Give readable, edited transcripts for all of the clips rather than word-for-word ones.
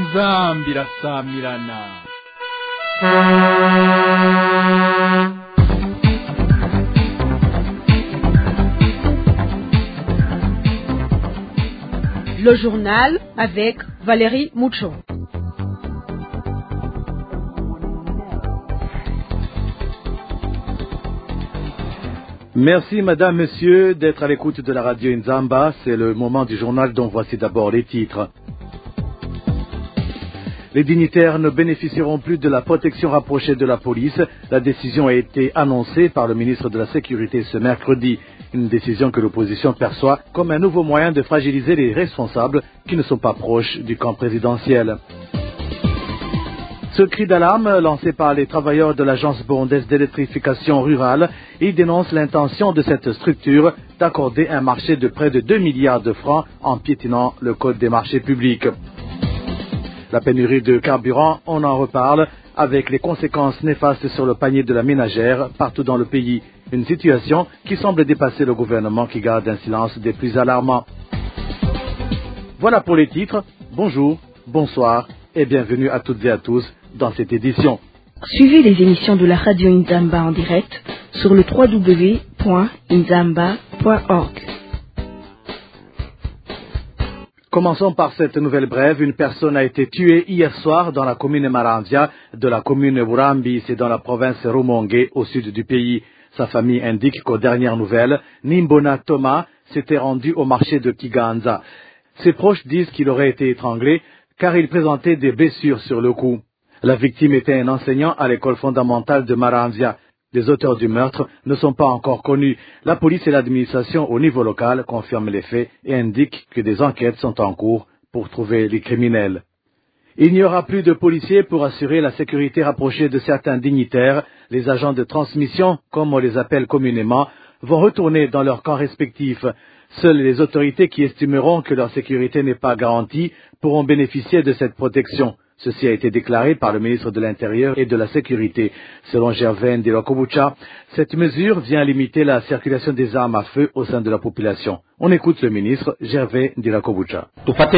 inzambi irasamirana. Le journal avec Valérie Mouchon. Merci Madame, Monsieur d'être à l'écoute de la radio Inzamba. C'est le moment du journal dont voici d'abord les titres. Les dignitaires ne bénéficieront plus de la protection rapprochée de la police. La décision a été annoncée par le ministre de la Sécurité ce mercredi. Une décision que l'opposition perçoit comme un nouveau moyen de fragiliser les responsables qui ne sont pas proches du camp présidentiel. Ce cri d'alarme lancé par les travailleurs de l'Agence burundaise d'électrification rurale, ils dénoncent l'intention de cette structure d'accorder un marché de près de 2 milliards de francs en piétinant le code des marchés publics. La pénurie de carburant, on en reparle, avec les conséquences néfastes sur le panier de la ménagère partout dans le pays. Une situation qui semble dépasser le gouvernement qui garde un silence des plus alarmants. Voilà pour les titres. Bonjour, bonsoir et bienvenue à toutes et à tous dans cette édition. Suivez les émissions de la radio Inzamba en direct sur le www.inzamba.org. Commençons par cette nouvelle brève. Une personne a été tuée hier soir dans la commune Maranvya de la commune Burambi, c'est dans la province Rumonge, au sud du pays. Sa famille indique qu'aux dernières nouvelles, Nimbona Thomas s'était rendu au marché de Kiganza. Ses proches disent qu'il aurait été étranglé car il présentait des blessures sur le cou. La victime était un enseignant à l'école fondamentale de Maranvya. Les auteurs du meurtre ne sont pas encore connus. La police et l'administration au niveau local confirment les faits et indiquent que des enquêtes sont en cours pour trouver les criminels. Il n'y aura plus de policiers pour assurer la sécurité rapprochée de certains dignitaires. Les agents de transmission, comme on les appelle communément, vont retourner dans leurs camps respectifs. Seules les autorités qui estimeront que leur sécurité n'est pas garantie pourront bénéficier de cette protection. Ceci a été déclaré par le ministre de l'Intérieur et de la Sécurité. Selon Gervais Ndirakobucha, cette mesure vient limiter la circulation des armes à feu au sein de la population. On écoute le ministre Gervais Ndirakobucha.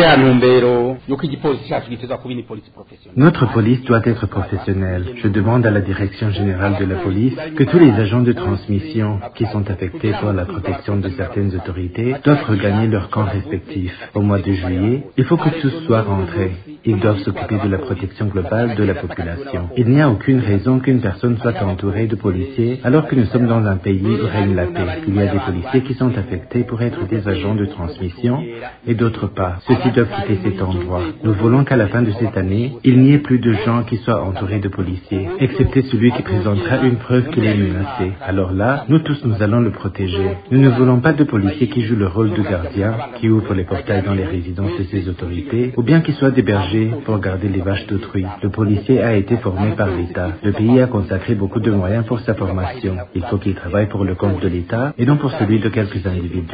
Notre police doit être professionnelle. Je demande à la direction générale de la police que tous les agents de transmission qui sont affectés par la protection de certaines autorités doivent regagner leurs camps respectifs. Au mois de juillet, il faut que tous soient rentrés. Ils doivent s'occuper de la protection globale de la population. Il n'y a aucune raison qu'une personne soit entourée de policiers alors que nous sommes dans un pays où règne la paix. Il y a des policiers qui sont affectés pour être des agents de transmission et d'autres pas. Ceux-ci doivent quitter cet endroit. Nous voulons qu'à la fin de cette année, il n'y ait plus de gens qui soient entourés de policiers, excepté celui qui présentera une preuve qu'il est menacé. Alors là, nous tous nous allons le protéger. Nous ne voulons pas de policiers qui jouent le rôle de gardiens, qui ouvrent les portails dans les résidences de ces autorités, ou bien qui soient des bergers pour garder les vaches d'autrui. Le policier a été formé par l'État. Le pays a consacré beaucoup de moyens pour sa formation. Il faut qu'il travaille pour le compte de l'État et non pour celui de quelques individus.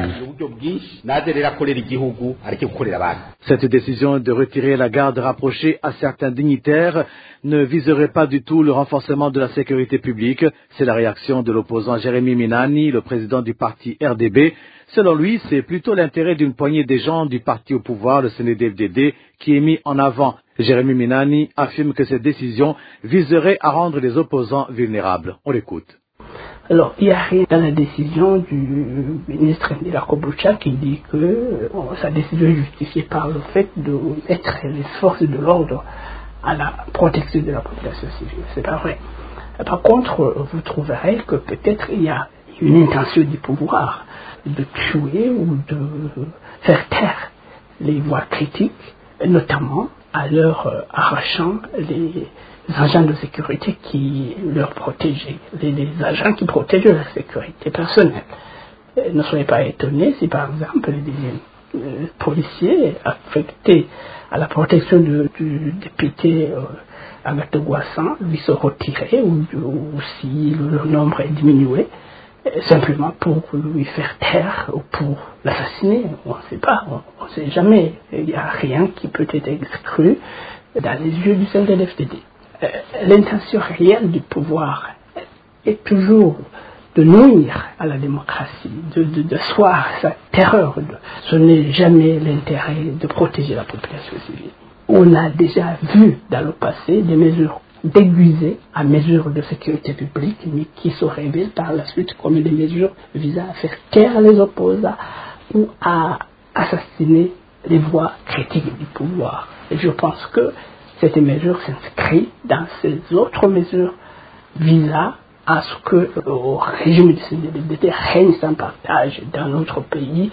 Cette décision de retirer la garde rapprochée à certains dignitaires ne viserait pas du tout le renforcement de la sécurité publique. C'est la réaction de l'opposant Jérémy Minani, le président du parti RDB. Selon lui, c'est plutôt l'intérêt d'une poignée des gens du parti au pouvoir, le CNDD-FDD, qui est mis en avant. Jérémy Minani affirme que cette décision viserait à rendre les opposants vulnérables. On l'écoute. Alors, il y a rien dans la décision du ministre Ndirakobucha qui dit que sa décision est justifiée par le fait de mettre les forces de l'ordre à la protection de la population civile. C'est pas vrai. Par contre, vous trouverez que peut-être il y a une intention du pouvoir de tuer ou de faire taire les voix critiques, notamment à leur arrachant les agents de sécurité qui leur protégeaient, les agents qui protègent leur sécurité personnelle. Ne soyez pas étonnés si par exemple des policiers affectés à la protection du député Agathe Gouassan lui se retiraient ou si le nombre est diminué, simplement pour lui faire taire ou pour l'assassiner. On ne sait pas, on ne sait jamais. Il n'y a rien qui peut être exclu dans les yeux du CNDD-FDD. L'intention réelle du pouvoir est toujours de nuire à la démocratie, d'asseoir sa terreur. Ce n'est jamais l'intérêt de protéger la population civile. On a déjà vu dans le passé des mesures déguisées à mesure de sécurité publique, mais qui se révèlent par la suite comme des mesures visant à faire taire les opposants ou à assassiner les voix critiques du pouvoir. Et je pense que cette mesure s'inscrit dans ces autres mesures visant à ce que le régime de sécurité règne sans partage dans notre pays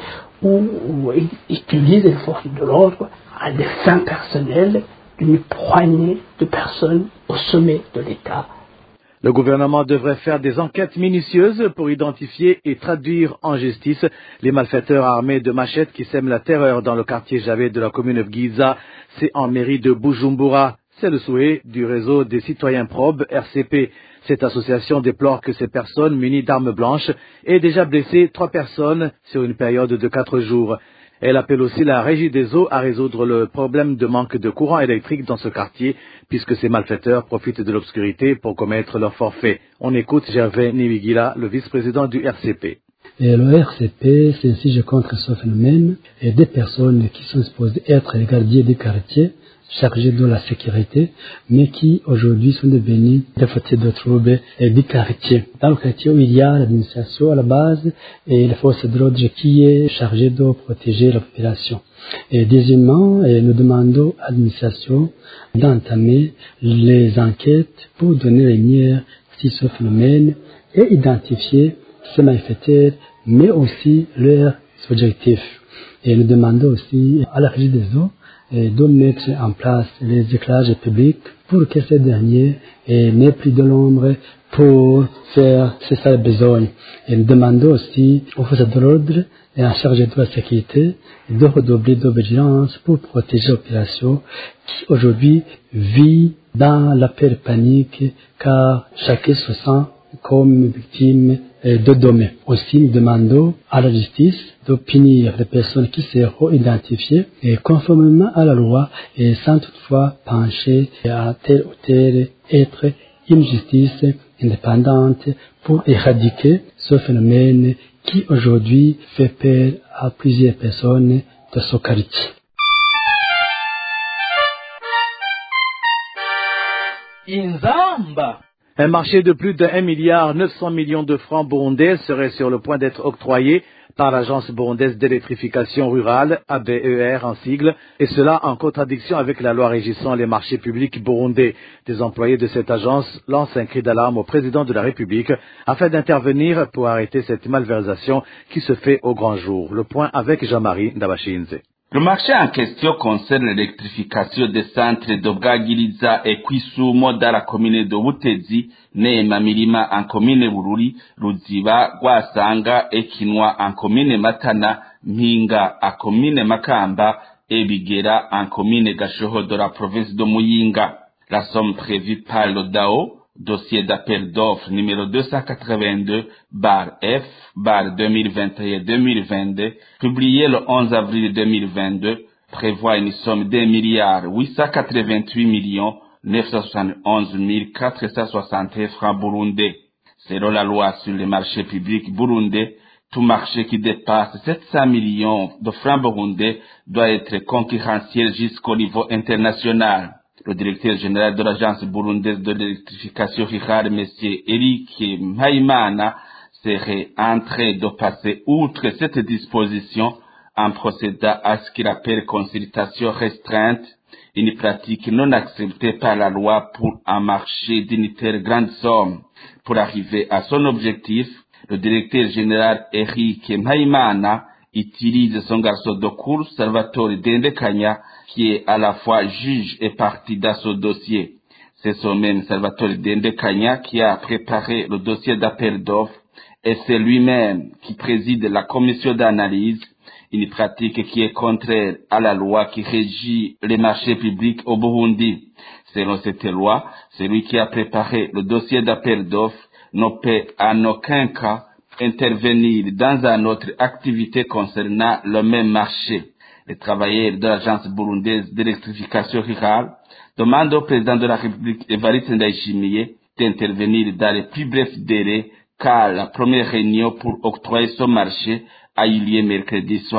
où il utilise les forces de l'ordre à des fins personnelles d'une poignée de personnes au sommet de l'État. Le gouvernement devrait faire des enquêtes minutieuses pour identifier et traduire en justice les malfaiteurs armés de machettes qui sèment la terreur dans le quartier Javé de la commune de Bgiza, c'est en mairie de Bujumbura. C'est le souhait du réseau des citoyens probes, RCP. Cette association déplore que ces personnes munies d'armes blanches aient déjà blessé 3 personnes sur une période de 4 jours. Elle appelle aussi la Régie des eaux à résoudre le problème de manque de courant électrique dans ce quartier, puisque ces malfaiteurs profitent de l'obscurité pour commettre leurs forfaits. On écoute Gervais Niwigila, le vice-président du RCP. Et le RCP s'insurge contre ce phénomène et des personnes qui sont supposées être les gardiens des quartiers, chargés de la sécurité, mais qui aujourd'hui sont devenus des fautiers de troubles du quartier. Dans le quartier où il y a l'administration à la base et la force de l'ordre qui est chargée de protéger la population. Et deuxièmement, nous demandons à l'administration d'entamer les enquêtes pour donner les lumière sur ce phénomène et identifier ces malfaiteurs, mais aussi leurs objectifs. Et nous demandons aussi à la Régie des eaux de mettre en place les éclairages publics pour que ces derniers n'aient plus de l'ombre pour faire ce qu'ils ont besoin. Et nous demandons aussi aux forces de l'ordre et en charge de la sécurité de redoubler de vigilance pour protéger la population qui aujourd'hui vit dans la peur panique car chacun se sent comme victime de domaine. Aussi, nous demandons à la justice de punir les personnes qui seront identifiées et conformément à la loi et sans toutefois pencher à tel ou tel être une justice indépendante pour éradiquer ce phénomène qui aujourd'hui fait peur à plusieurs personnes de ce quartier. Inzamba. Un marché de plus de 1,9 milliard de francs burundais serait sur le point d'être octroyé par l'Agence burundaise d'électrification rurale, ABER en sigle, et cela en contradiction avec la loi régissant les marchés publics burundais. Des employés de cette agence lancent un cri d'alarme au président de la République afin d'intervenir pour arrêter cette malversation qui se fait au grand jour. Le point avec Jean-Marie Ndabashinze. Le marché en question concerne l'électrification des centres de Bwagiriza et Kwisumo dans la commune de Butezi, Neema Mirima en commune Bururi, Ruziba, Rwasanga et Kinwa en commune Matana, Mpinga en commune Makamba et Bigera en commune Gashoho de la province de Muyinga. La somme prévue par le DAO, dossier d'appel d'offres numéro 282 F 2021-2022, publié le 11 avril 2022, prévoit une somme d'1,888,971,461 francs burundais. Selon la loi sur les marchés publics burundais, tout marché qui dépasse 700 millions de francs burundais doit être concurrentiel jusqu'au niveau international. Le directeur général de l'agence burundaise de l'électrification rurale, M. Eric Mpayimana, serait en train de passer outre cette disposition en procédant à ce qu'il appelle consultation restreinte, une pratique non acceptée par la loi pour un marché d'une telle grande somme. Pour arriver à son objectif, le directeur général Eric Mpayimana utilise son garçon de cours, Salvatore Dendekanya, qui est à la fois juge et partie dans ce dossier. C'est ce même Salvatore Dendekanya qui a préparé le dossier d'appel d'offres et c'est lui-même qui préside la commission d'analyse, une pratique qui est contraire à la loi qui régit les marchés publics au Burundi. Selon cette loi, celui qui a préparé le dossier d'appel d'offres ne peut en aucun cas intervenir dans une autre activité concernant le même marché. Les travailleurs de l'agence burundaise d'électrification rurale demandent au président de la République, Evariste Ndayishimiye, d'intervenir dans les plus brefs délais car la première réunion pour octroyer ce marché a eu lieu mercredi soir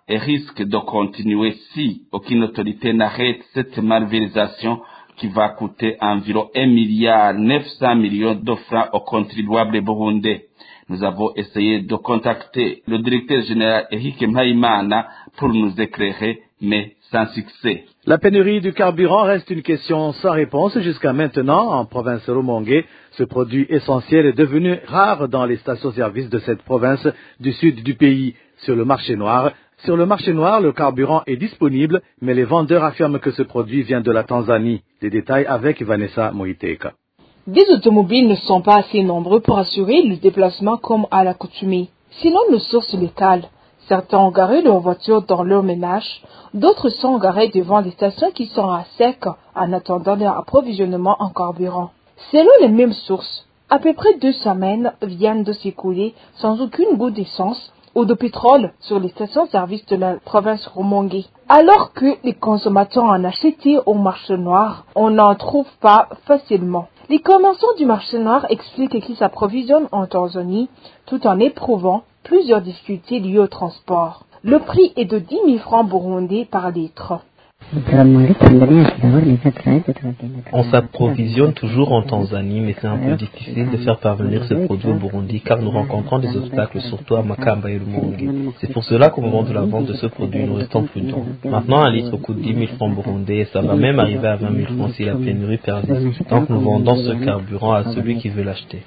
et risque de continuer si aucune autorité n'arrête cette malversation qui va coûter environ 1,9 milliard de francs aux contribuables burundais. Nous avons essayé de contacter le directeur général Eric Mpayimana pour nous éclairer, mais sans succès. La pénurie du carburant reste une question sans réponse jusqu'à maintenant en province Rumongue. Ce produit essentiel est devenu rare dans les stations-service de cette province du sud du pays. Sur le marché noir, le carburant est disponible, mais les vendeurs affirment que ce produit vient de la Tanzanie. Les détails avec Vanessa Moiteka. Des automobiles ne sont pas assez nombreux pour assurer le déplacement comme à l'accoutumée. Selon nos sources locales, certains ont garé leurs voitures dans leur ménage, d'autres sont garés devant des stations qui sont à sec en attendant leur approvisionnement en carburant. Selon les mêmes sources, à peu près 2 semaines viennent de s'écouler sans aucune goutte d'essence ou de pétrole sur les stations-service de la province Rumongue. Alors que les consommateurs en achetaient au marché noir, on n'en trouve pas facilement. Les commerçants du marché noir expliquent qu'ils s'approvisionnent en Tanzanie tout en éprouvant plusieurs difficultés liées au transport. Le prix est de 10 000 francs burundais par litre. On s'approvisionne toujours en Tanzanie, mais c'est un peu difficile de faire parvenir ce produit au Burundi car nous rencontrons des obstacles, surtout à Makamba et Rumongue. C'est pour cela qu'au moment de la vente de ce produit, nous restons prudents. Maintenant, un litre coûte 10 000 francs burundais et ça va même arriver à 20 000 francs si la pénurie persiste. Donc nous vendons ce carburant à celui qui veut l'acheter.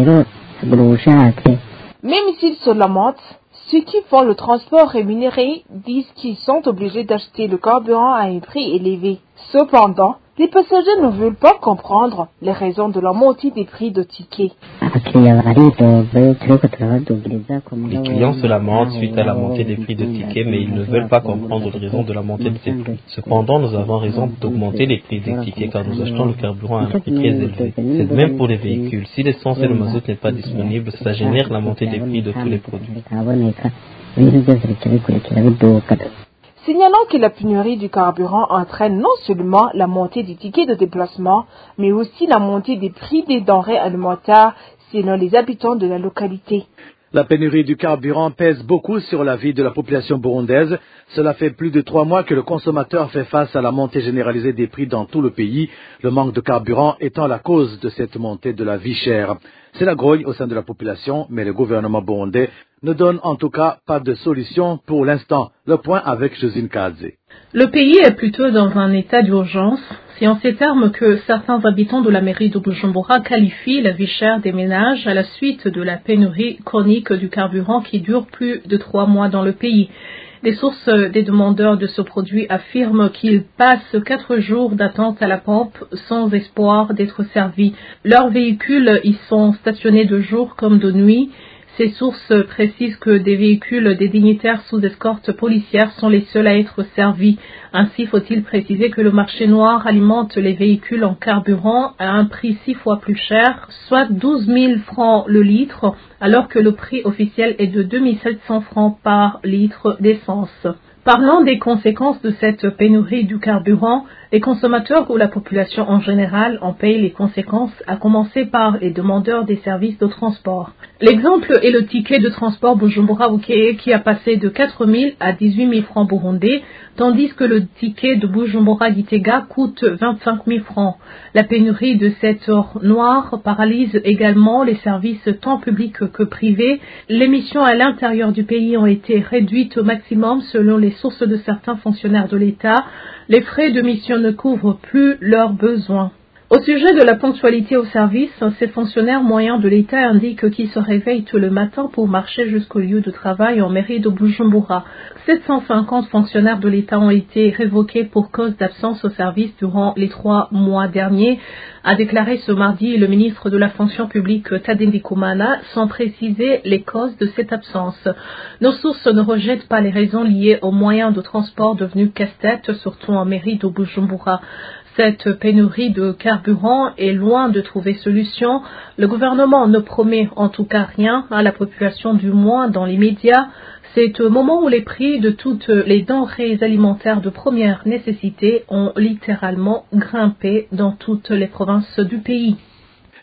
Même s'ils se lamentent, ceux qui font le transport rémunéré disent qu'ils sont obligés d'acheter le carburant à un prix élevé. Cependant, les passagers ne veulent pas comprendre les raisons de la montée des prix de tickets. Les clients se lamentent suite à la montée des prix de tickets, mais ils ne veulent pas comprendre les raisons de la montée de ces prix. Cependant, nous avons raison d'augmenter les prix des tickets car nous achetons le carburant à un prix très élevé. C'est de même pour les véhicules. Si l'essence et le mazout n'est pas disponible, ça génère la montée des prix de tous les produits. Signalant que la pénurie du carburant entraîne non seulement la montée des tickets de déplacement, mais aussi la montée des prix des denrées alimentaires selon les habitants de la localité. La pénurie du carburant pèse beaucoup sur la vie de la population burundaise. Cela fait plus de 3 mois que le consommateur fait face à la montée généralisée des prix dans tout le pays, le manque de carburant étant la cause de cette montée de la vie chère. C'est la grogne au sein de la population, mais le gouvernement burundais ne donne en tout cas pas de solution pour l'instant. Le point avec Josine Kadze. Le pays est plutôt dans un état d'urgence. C'est en ces termes que certains habitants de la mairie de Bujumbura qualifient la vie chère des ménages à la suite de la pénurie chronique du carburant qui dure plus de 3 mois dans le pays. Des sources des demandeurs de ce produit affirment qu'ils passent 4 jours d'attente à la pompe sans espoir d'être servis. Leurs véhicules y sont stationnés de jour comme de nuit. Ces sources précisent que des véhicules des dignitaires sous escorte policière sont les seuls à être servis. Ainsi, faut-il préciser que le marché noir alimente les véhicules en carburant à un prix 6 fois plus cher, soit 12 000 francs le litre, alors que le prix officiel est de 2 700 francs par litre d'essence. Parlant des conséquences de cette pénurie du carburant, les consommateurs ou la population en général en payent les conséquences, à commencer par les demandeurs des services de transport. L'exemple est le ticket de transport Bujumbura-Bukeye qui a passé de 4 000 à 18 000 francs burundais, tandis que le ticket de Bujumbura-Gitega coûte 25 000 francs. La pénurie de cette or noire paralyse également les services tant publics que privés. Les missions à l'intérieur du pays ont été réduites au maximum selon les sources de certains fonctionnaires de l'État. Les frais de mission ne couvrent plus leurs besoins. Au sujet de la ponctualité au service, ces fonctionnaires moyens de l'État indiquent qu'ils se réveillent tout le matin pour marcher jusqu'au lieu de travail en mairie de Bujumbura. 750 fonctionnaires de l'État ont été révoqués pour cause d'absence au service durant les 3 mois derniers, a déclaré ce mardi le ministre de la fonction publique Tade Ndikumana, sans préciser les causes de cette absence. Nos sources ne rejettent pas les raisons liées aux moyens de transport devenus casse-tête, surtout en mairie de Bujumbura. Cette pénurie de carburant est loin de trouver solution. Le gouvernement ne promet en tout cas rien à la population, du moins dans les médias. C'est au moment où les prix de toutes les denrées alimentaires de première nécessité ont littéralement grimpé dans toutes les provinces du pays.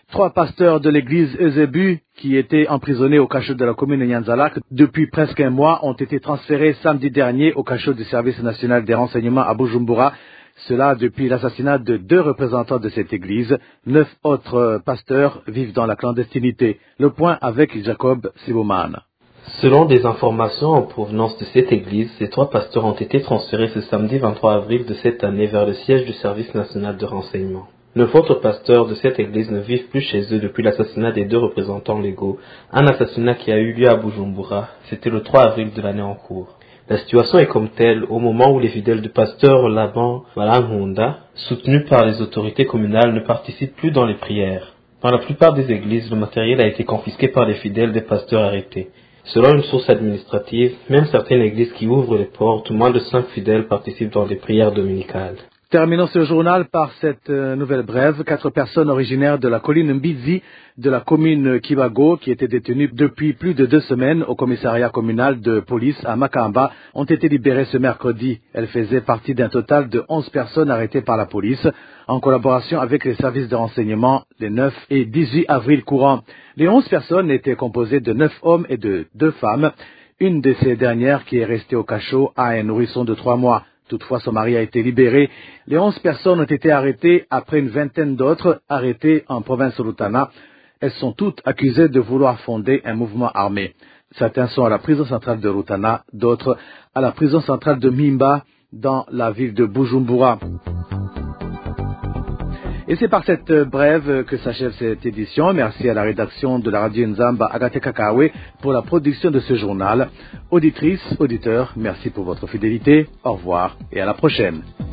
3 pasteurs de l'église Eusebu, qui étaient emprisonnés au cachot de la commune de Nyanzalak depuis presque un mois, ont été transférés samedi dernier au cachot du service national des renseignements à Bujumbura. Cela depuis l'assassinat de 2 représentants de cette église. 9 autres pasteurs vivent dans la clandestinité. Le point avec Jacob Sibomane. Selon des informations en provenance de cette église, ces 3 pasteurs ont été transférés ce samedi 23 avril de cette année vers le siège du service national de renseignement. 9 autres pasteurs de cette église ne vivent plus chez eux depuis l'assassinat des 2 représentants légaux, un assassinat qui a eu lieu à Bujumbura. C'était le 3 avril de l'année en cours. La situation est comme telle au moment où les fidèles du pasteur Laban Malanghonda, soutenus par les autorités communales, ne participent plus dans les prières. Dans la plupart des églises, le matériel a été confisqué par les fidèles des pasteurs arrêtés. Selon une source administrative, même certaines églises qui ouvrent les portes, moins de 5 fidèles participent dans les prières dominicales. Terminons ce journal par cette nouvelle brève. 4 personnes originaires de la colline Mbizi de la commune Kibago, qui étaient détenues depuis plus de 2 semaines au commissariat communal de police à Makamba, ont été libérées ce mercredi. Elles faisaient partie d'un total de 11 personnes arrêtées par la police en collaboration avec les services de renseignement les 9 et 18 avril courants. Les 11 personnes étaient composées de 9 hommes et de 2 femmes. Une de ces dernières, qui est restée au cachot, a un nourrisson de 3 mois. Toutefois, son mari a été libéré. Les 11 personnes ont été arrêtées après une vingtaine d'autres arrêtées en province Rutana. Elles sont toutes accusées de vouloir fonder un mouvement armé. Certains sont à la prison centrale de Rutana, d'autres à la prison centrale de Mimba, dans la ville de Bujumbura. Et c'est par cette brève que s'achève cette édition. Merci à la rédaction de la radio Nzamba, Agathe Kakawe, pour la production de ce journal. Auditrices, auditeurs, merci pour votre fidélité. Au revoir et à la prochaine.